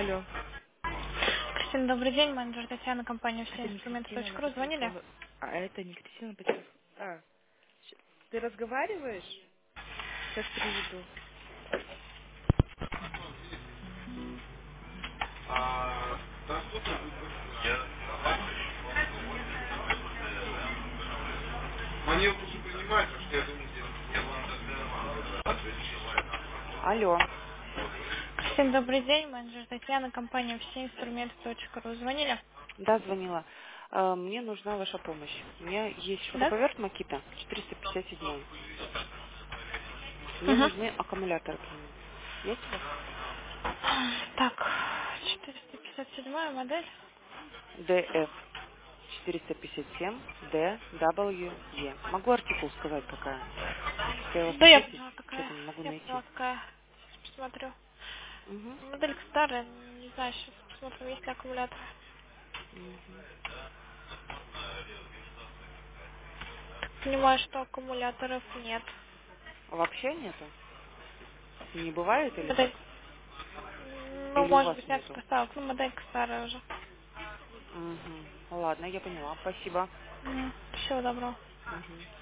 Алло. Кристина, добрый день. Менеджер Татьяна, компания «Все Это не инструменты. Кристина, она Ру». по Звонили? телефону. А это не Кристина по телефону. Ты разговариваешь? Сейчас переведу. Монету уже принимать, потому что я думаю, я вам тогда Алло. Кристина, добрый день. Менеджер Татьяна, компания «Все инструменты. Ру». Звонили? Да, звонила. Мне нужна ваша помощь. У меня есть Да? шуруповерт Макита 457. Мне Угу. нужны аккумуляторы к нему. Есть у вас? Так, 457 модель. DF 457 DWE. Могу артикул сказать какая. Просто я вас Да, не я слышу, поняла, какая. что-то не могу Я поняла, найти. какая. Сейчас посмотрю. Угу. Моделька старая, не знаю, сейчас посмотрим, есть ли аккумулятор. Угу. Понимаю, что аккумуляторов нет. Вообще нету? Не бывает или Модель, как? ну, Или у может вас быть, нет нету? поставок. Ну, моделька старая уже. Угу. Ладно, я поняла. Спасибо. Всего доброго. Угу.